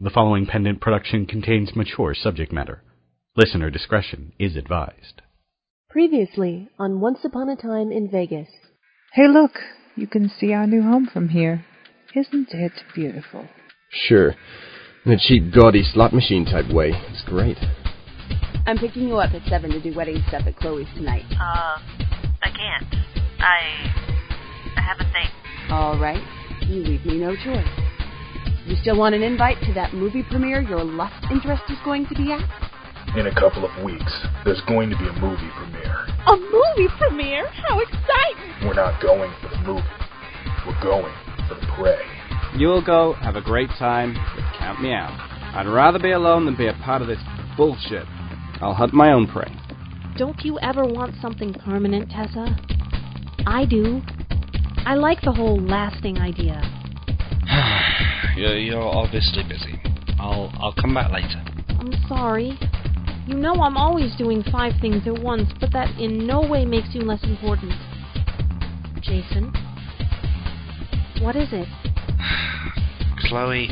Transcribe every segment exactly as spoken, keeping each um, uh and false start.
The following pendant production contains mature subject matter. Listener discretion is advised. Previously on Once Upon a Time in Vegas. Hey look, you can see our new home from here. Isn't it beautiful? Sure. In a cheap, gaudy slot machine type way. It's great. I'm picking you up at seven to do wedding stuff at Chloe's tonight. Uh, I can't. I... I have a thing. All right. You leave me no choice. You still want an invite to that movie premiere your lust interest is going to be at? In a couple of weeks, there's going to be a movie premiere. A movie premiere? How exciting! We're not going for the movie. We're going for the prey. You'll go, have a great time, but count me out. I'd rather be alone than be a part of this bullshit. I'll hunt my own prey. Don't you ever want something permanent, Tessa? I do. I like the whole lasting idea. you're, you're obviously busy. I'll I'll come back later. I'm sorry. You know I'm always doing five things at once, but that in no way makes you less important. Jason? What is it? Chloe,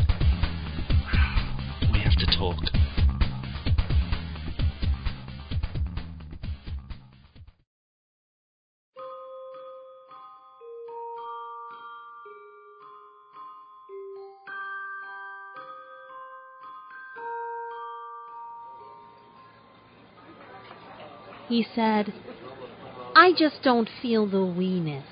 we have to talk. He said, I just don't feel the weeness.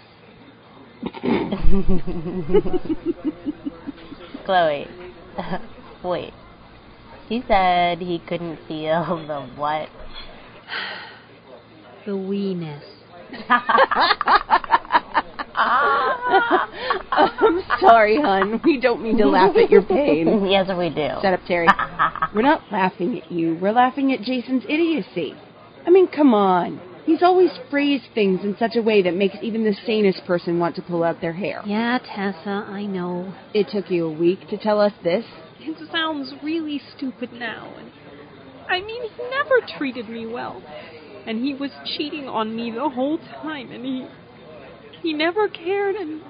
Chloe, wait. He said he couldn't feel the what? The weeness. I'm sorry, hon. We don't mean to laugh at your pain. Yes, we do. Shut up, Terry. We're not laughing at you. We're laughing at Jason's idiocy. I mean, come on. He's always phrased things in such a way that makes even the sanest person want to pull out their hair. Yeah, Tessa, I know. It took you a week to tell us this? It sounds really stupid now. And I mean, he never treated me well. And he was cheating on me the whole time, and he... he never cared, and...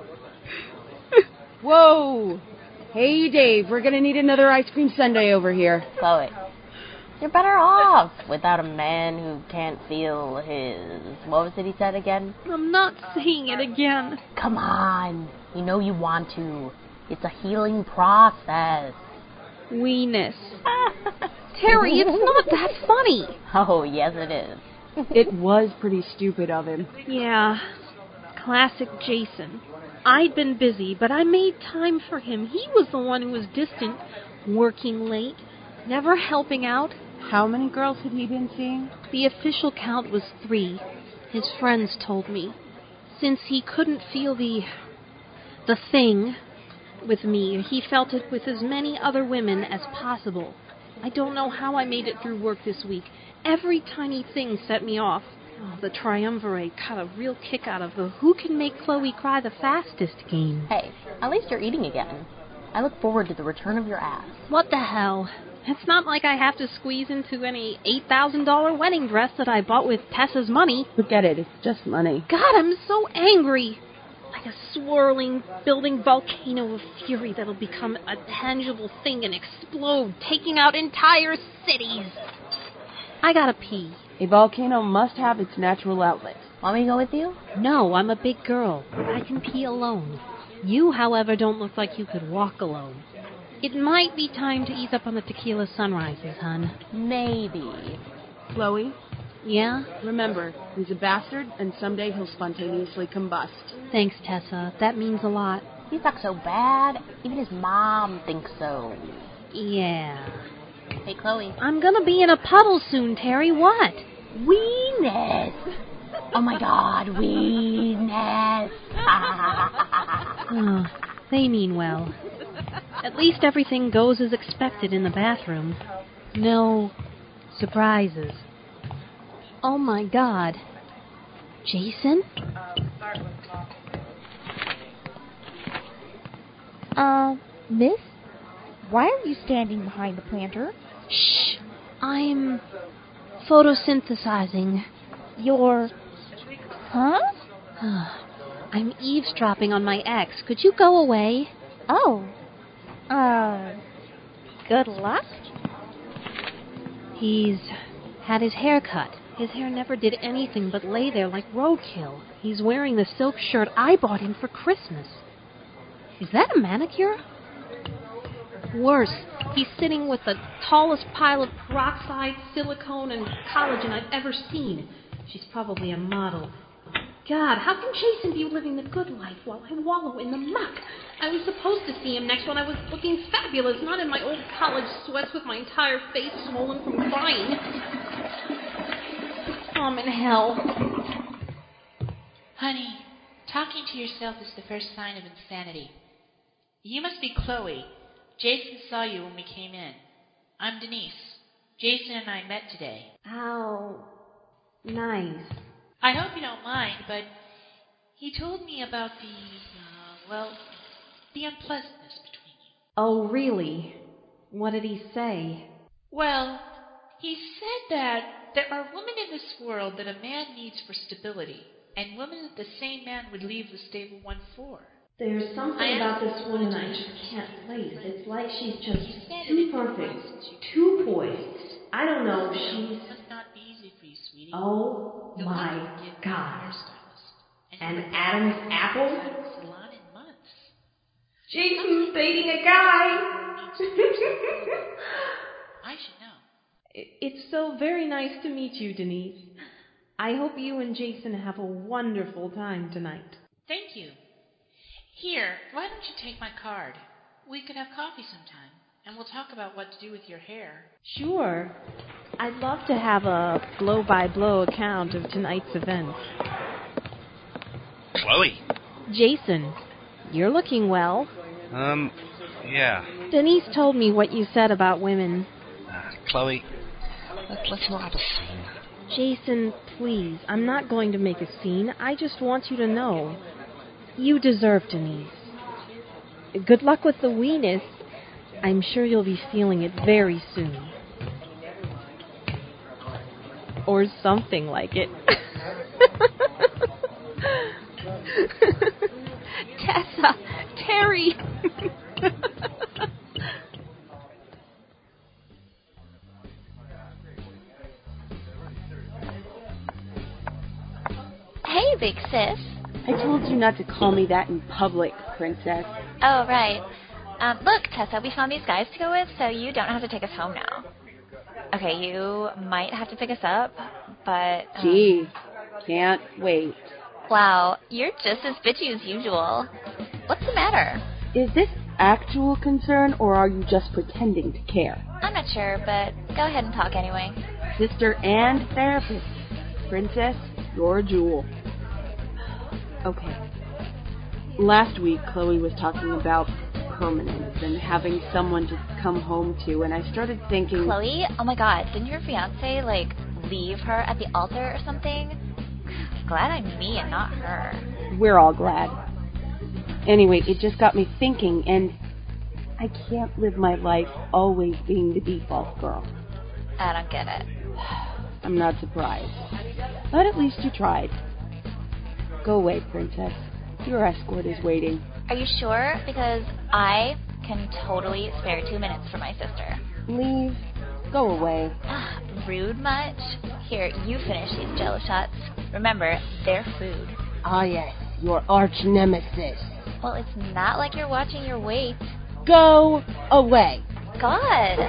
Whoa! Hey, Dave, we're gonna need another ice cream sundae over here. Chloe, you're better off without a man who can't feel his... What was it he said again? I'm not saying it again. Come on. You know you want to. It's a healing process. Weeness. Terry, it's not that funny. Oh, yes it is. It was pretty stupid of him. Yeah. Classic Jason. I'd been busy, but I made time for him. He was the one who was distant, working late, never helping out. How many girls had he been seeing? The official count was three. His friends told me. Since he couldn't feel the... the thing with me, he felt it with as many other women as possible. I don't know how I made it through work this week. Every tiny thing set me off. Oh, the triumvirate got a real kick out of the who can make Chloe cry the fastest game. Hey, at least you're eating again. I look forward to the return of your ass. What the hell? It's not like I have to squeeze into any eight thousand dollars wedding dress that I bought with Tessa's money. Forget it. It's just money. God, I'm so angry. Like a swirling, building volcano of fury that'll become a tangible thing and explode, taking out entire cities. I gotta pee. A volcano must have its natural outlet. Want me to go with you? No, I'm a big girl. I can pee alone. You, however, don't look like you could walk alone. It might be time to ease up on the tequila sunrises, hon. Maybe. Chloe? Yeah? Remember, he's a bastard, and someday he'll spontaneously combust. Thanks, Tessa. That means a lot. He sucks so bad, even his mom thinks so. Yeah. Hey, Chloe. I'm gonna be in a puddle soon, Terry. What? Weeness. Oh, my God, weeness. Oh, they mean well. At least everything goes as expected in the bathroom. No surprises. Oh, my God. Jason? Uh, miss? Why are you standing behind the planter? Shh. I'm photosynthesizing. You're... Huh? I'm eavesdropping on my ex. Could you go away? Oh. Uh, Good luck? He's had his hair cut. His hair never did anything but lay there like roadkill. He's wearing the silk shirt I bought him for Christmas. Is that a manicure? Worse, he's sitting with the tallest pile of peroxide, silicone, and collagen I've ever seen. She's probably a model. God, how can Jason be living the good life while I wallow in the muck? I was supposed to see him next when I was looking fabulous, not in my old college sweats with my entire face swollen from crying. I'm in hell. Honey, talking to yourself is the first sign of insanity. You must be Chloe. Jason saw you when we came in. I'm Denise. Jason and I met today. How nice. I hope you don't mind, but he told me about the, uh, well, the unpleasantness between you. Oh, really? What did he say? Well, he said that there are women in this world that a man needs for stability, and women that the same man would leave the stable one for. There's something about this woman I just can't place. It's like she's just too perfect, too poised. I don't know, she's... It must not be easy for you, sweetie. Oh, my God. And Adam's apple? Jason's dating a guy! I should know. It's so very nice to meet you, Denise. I hope you and Jason have a wonderful time tonight. Thank you. Here, why don't you take my card? We could have coffee sometime, and we'll talk about what to do with your hair. Sure. I'd love to have a blow-by-blow account of tonight's events. Chloe. Jason, you're looking well. Um, yeah. Denise told me what you said about women. Uh, Chloe, let's, let's not have a scene. Jason, please, I'm not going to make a scene. I just want you to know. You deserve Denise. Good luck with the weenus. I'm sure you'll be feeling it very soon. Or something like it. Tessa! Terry! Hey, big sis. I told you not to call me that in public, Princess. Oh, right. Um, look, Tessa, we found these guys to go with, so you don't have to take us home now. Okay, you might have to pick us up, but... Um, Gee, can't wait. Wow, you're just as bitchy as usual. What's the matter? Is this actual concern, or are you just pretending to care? I'm not sure, but go ahead and talk anyway. Sister and therapist. Princess, you're a jewel. Okay. Last week, Chloe was talking about permanence and having someone to come home to, and I started thinking... Chloe? Oh my god, didn't your fiancé, like, leave her at the altar or something? Glad I'm me and not her. We're all glad. Anyway, it just got me thinking, and I can't live my life always being the default girl. I don't get it. I'm not surprised. But at least you tried. Go away, Princess. Your escort is waiting. Are you sure? Because I can totally spare two minutes for my sister. Leave. Go away. Rude much? Here, you finish these Jello shots. Remember, they're food. Ah, yes. Your arch nemesis. Well, it's not like you're watching your weight. Go away. God.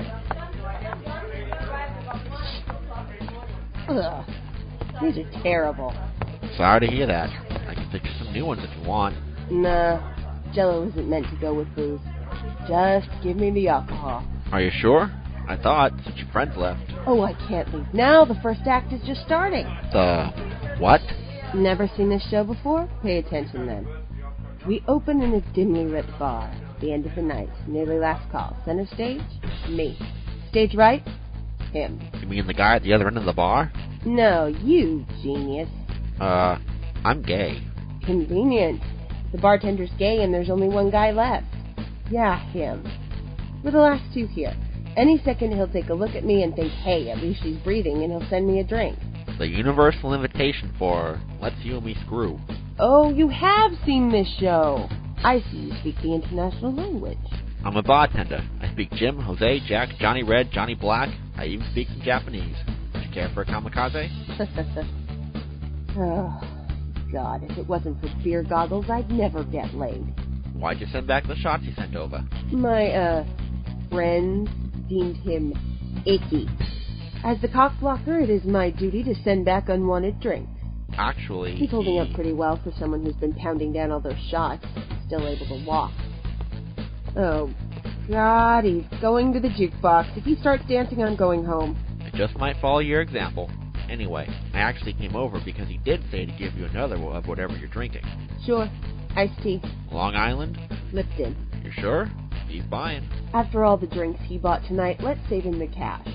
Ugh. These are terrible. Sorry to hear that. I can fix some new ones if you want. Nah. Jello isn't meant to go with booze. Just give me the alcohol. Are you sure? I thought, since your friends left. Oh, I can't leave now. The first act is just starting. The what? Never seen this show before? Pay attention then. We open in a dimly lit bar. The end of the night. Nearly last call. Center stage? Me. Stage right? Him. You mean the guy at the other end of the bar? No, you genius. Uh, I'm gay. Convenient. The bartender's gay and there's only one guy left. Yeah, him. We're the last two here. Any second he'll take a look at me and think, hey, at least she's breathing, and he'll send me a drink. The universal invitation for let's you and me screw. Oh, you have seen this show. I see you speak the international language. I'm a bartender. I speak Jim, Jose, Jack, Johnny Red, Johnny Black. I even speak some Japanese. Would you care for a kamikaze? Oh, God, if it wasn't for beer goggles, I'd never get laid. Why'd you send back the shots you sent over? My, uh, friends deemed him icky. As the cockblocker, it is my duty to send back unwanted drinks. Actually, He's holding he... up pretty well for someone who's been pounding down all those shots, still able to walk. Oh, God, he's going to the jukebox. If he starts dancing, I'm going home. I just might follow your example. Anyway, I actually came over because he did say to give you another of whatever you're drinking. Sure. Iced tea. Long Island? Lipton. You sure? He's buying. After all the drinks he bought tonight, let's save him the cash.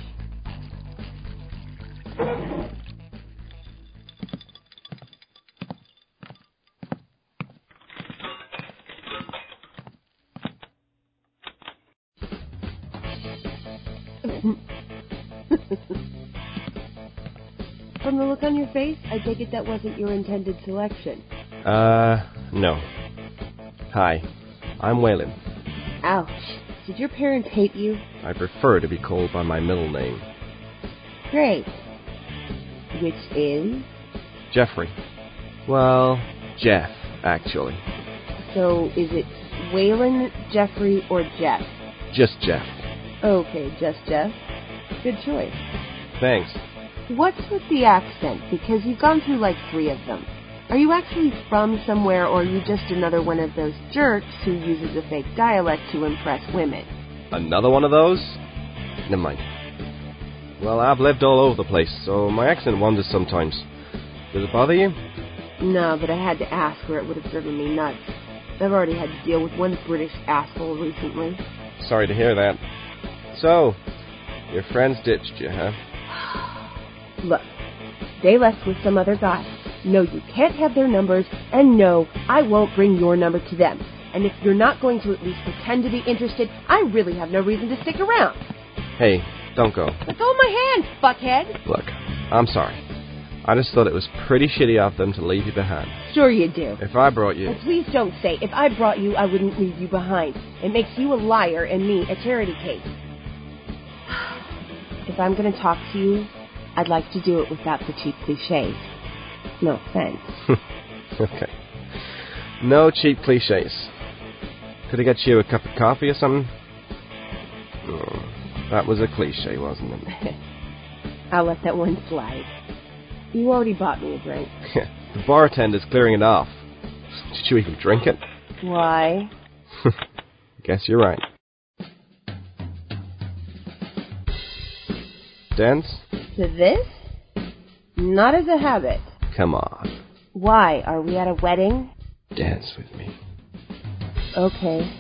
From the look on your face, I take it that wasn't your intended selection. Uh, no. Hi, I'm Waylon. Ouch. Did your parents hate you? I prefer to be called by my middle name. Great. Which is? Jeffrey. Well, Jeff, actually. So, is it Waylon, Jeffrey, or Jeff? Just Jeff. Okay, just Jeff. Good choice. Thanks. What's with the accent? Because you've gone through like three of them. Are you actually from somewhere, or are you just another one of those jerks who uses a fake dialect to impress women? Another one of those? Never mind. Well, I've lived all over the place, so my accent wanders sometimes. Does it bother you? No, but I had to ask or it would have driven me nuts. I've already had to deal with one British asshole recently. Sorry to hear that. So, your friends ditched you, huh? Look, they left with some other guy. No, you can't have their numbers, and no, I won't bring your number to them. And if you're not going to at least pretend to be interested, I really have no reason to stick around. Hey, don't go. Let go of my hand, fuckhead! Look, I'm sorry. I just thought it was pretty shitty of them to leave you behind. Sure you do. If I brought you... And please don't say, if I brought you, I wouldn't leave you behind. It makes you a liar and me a charity case. If I'm going to talk to you, I'd like to do it without the cheap cliches. No offense. Okay. No cheap cliches. Could I get you a cup of coffee or something? Oh, that was a cliche, wasn't it? I'll let that one slide. You already bought me a drink. The bartender's clearing it off. Did you even drink it? Why? Guess you're right. Dance? To this? Not as a habit. Come on. Why? Are we at a wedding? Dance with me. Okay.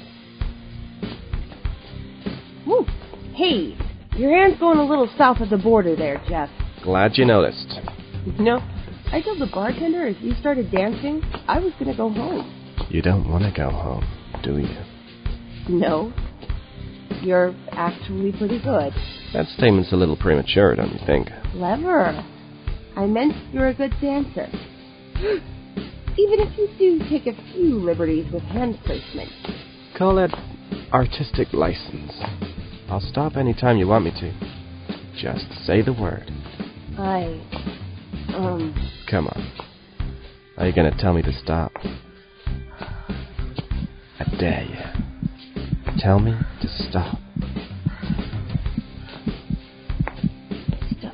Woo. Hey, your hand's going a little south of the border there, Jeff. Glad you noticed. You know, I told the bartender if you started dancing, I was going to go home. You don't want to go home, do you? No. You're actually pretty good. That statement's a little premature, don't you think? Clever. I meant you're a good dancer. Even if you do take a few liberties with hand placement. Call it artistic license. I'll stop any time you want me to. Just say the word. I... Um... Come on. Are you going to tell me to stop? I dare you. Tell me to stop. Stop.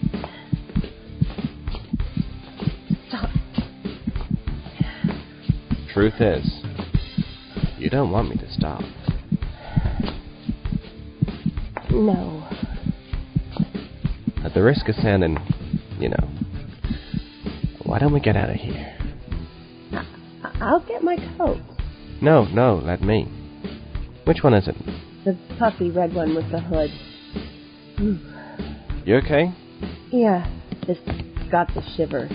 Stop. Truth is, you don't want me to stop. No. At the risk of sounding, you know, why don't we get out of here? I- I'll get my coat. No, no, let me. Which one is it? The puffy red one with the hood. You okay? Yeah, just got the shivers.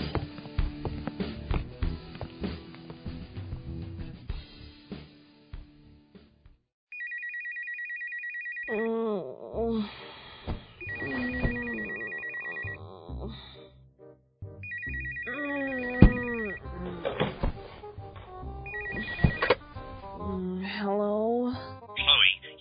Hello? Chloe,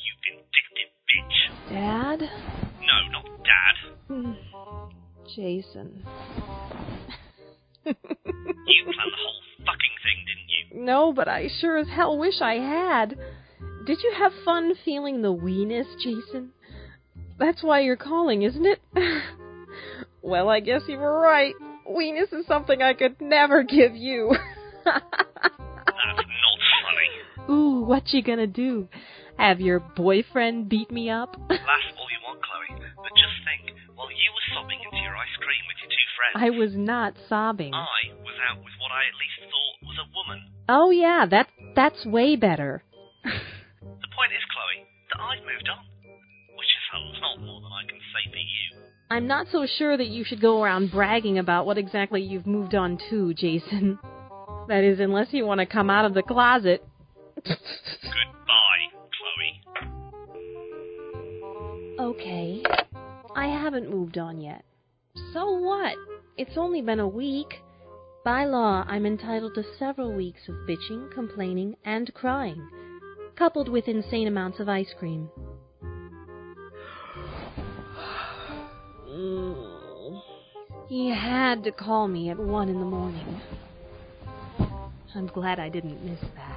Dad? No, not Dad. Jason. You planned the whole fucking thing, didn't you? No, but I sure as hell wish I had. Did you have fun feeling the weeness, Jason? That's why you're calling, isn't it? Well, I guess you were right. Weeness is something I could never give you. That's not funny. Ooh, what you gonna do? Have your boyfriend beat me up? Laugh all you want, Chloe, but just think, while you were sobbing into your ice cream with your two friends... I was not sobbing. I was out with what I at least thought was a woman. Oh yeah, that that's way better. The point is, Chloe, that I've moved on. Which is a lot more than I can say for you. I'm not so sure that you should go around bragging about what exactly you've moved on to, Jason. That is, unless you want to come out of the closet. Goodbye, Chloe. Okay. I haven't moved on yet. So what? It's only been a week. By law, I'm entitled to several weeks of bitching, complaining, and crying, coupled with insane amounts of ice cream. He had to call me at one in the morning. I'm glad I didn't miss that.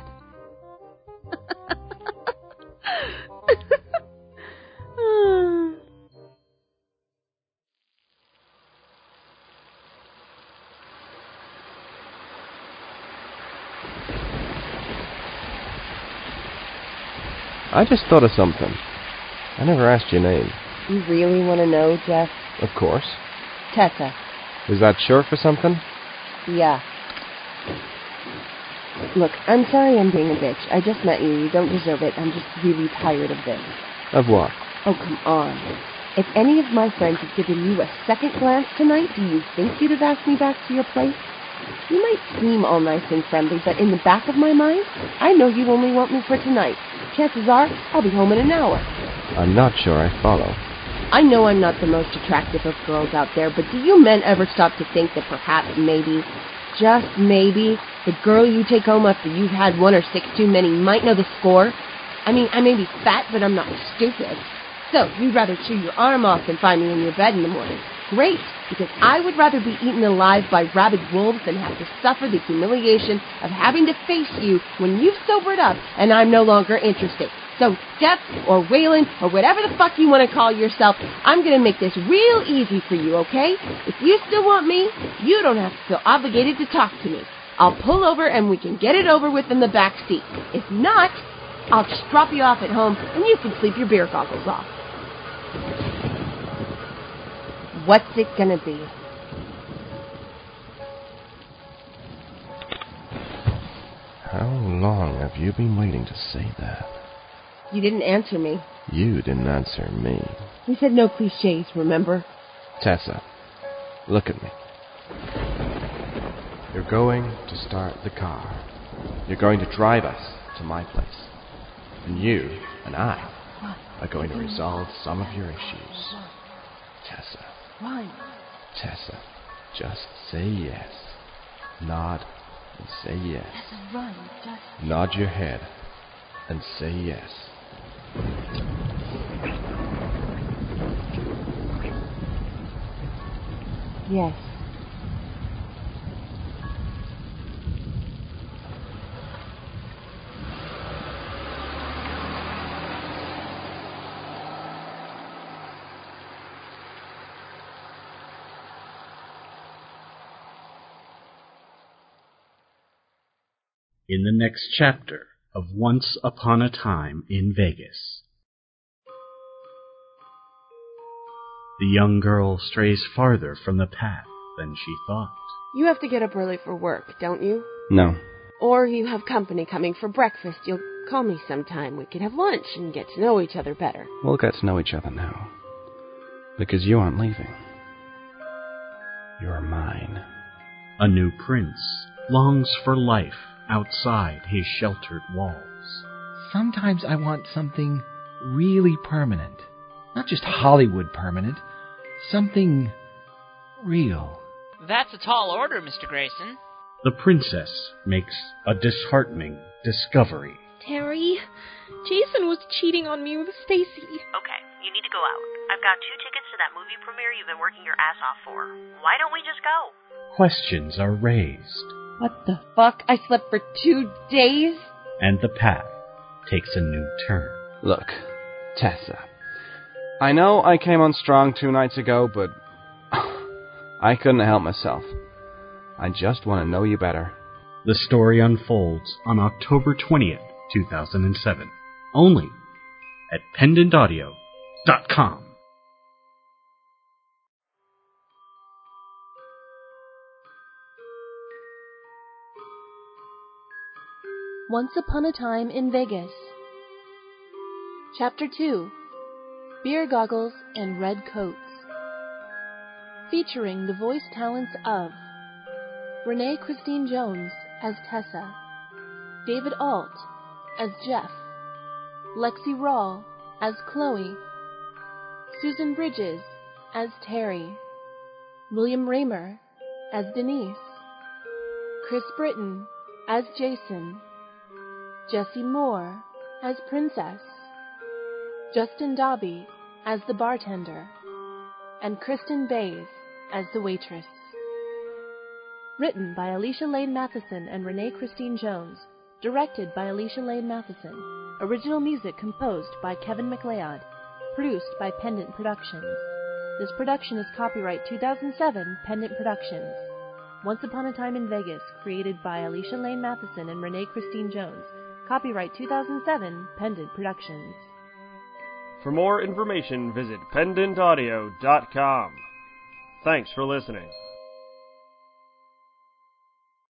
I just thought of something. I never asked your name. You really want to know, Jeff? Of course. Tessa. Is that short for something? Yeah. Look, I'm sorry I'm being a bitch. I just met you. You don't deserve it. I'm just really tired of this. Of what? Oh, come on. If any of my friends had given you a second glance tonight, do you think you'd have asked me back to your place? You might seem all nice and friendly, but in the back of my mind, I know you only want me for tonight. Chances are, I'll be home in an hour. I'm not sure I follow. I know I'm not the most attractive of girls out there, but do you men ever stop to think that perhaps maybe, just maybe, the girl you take home after you've had one or six too many might know the score? I mean, I may be fat, but I'm not stupid. So, you'd rather chew your arm off than find me in your bed in the morning. Great, because I would rather be eaten alive by rabid wolves than have to suffer the humiliation of having to face you when you've sobered up and I'm no longer interested. So, Jeff, or Waylon, or whatever the fuck you want to call yourself, I'm going to make this real easy for you, okay? If you still want me, you don't have to feel obligated to talk to me. I'll pull over and we can get it over with in the back seat. If not, I'll just drop you off at home and you can sleep your beer goggles off. What's it going to be? How long have you been waiting to say that? You didn't answer me. You didn't answer me. We said no cliches, remember? Tessa, look at me. You're going to start the car. You're going to drive us to my place. And you and I are going to resolve some of your issues. Tessa. Why? Tessa, just say yes. Nod and say yes. Tessa, run. Just... Nod your head and say yes. Yes. In the next chapter of Once Upon a Time in Vegas. The young girl strays farther from the path than she thought. You have to get up early for work, don't you? No. Or you have company coming for breakfast. You'll call me sometime. We can have lunch and get to know each other better. We'll get to know each other now. Because you aren't leaving. You're mine. A new prince longs for life outside his sheltered walls. Sometimes I want something really permanent. Not just Hollywood permanent. Something real. That's a tall order, Mister Grayson. The princess makes a disheartening discovery. Terry, Jason was cheating on me with Stacy. Okay, You need to go out. I've got two tickets to that movie premiere you've been working your ass off for. Why don't we just go? Questions are raised. What the fuck? I slept for two days? And the path takes a new turn. Look, Tessa. I know I came on strong two nights ago, but I couldn't help myself. I just want to know you better. The story unfolds on October twentieth, two thousand seven. Only at pendant audio dot com. Once Upon a Time in Vegas. Chapter two. Beer Goggles and Red Coats. Featuring the voice talents of Renee Christine Jones as Tessa, David Alt as Jeff, Lexi Rawl as Chloe, Susan Bridges as Terry, William Raymer as Denise, Chris Britton as Jason, Jesse Moore as Princess, Justin Dobby as the bartender, and Kristen Bays as the waitress. Written by Alicia Lane Matheson and Renee Christine Jones. Directed by Alicia Lane Matheson. Original music composed by Kevin MacLeod. Produced by Pendant Productions. This production is copyright two thousand seven, Pendant Productions. Once Upon a Time in Vegas, created by Alicia Lane Matheson and Renee Christine Jones. Copyright two thousand seven, Pendant Productions. For more information, visit pendant audio dot com. Thanks for listening.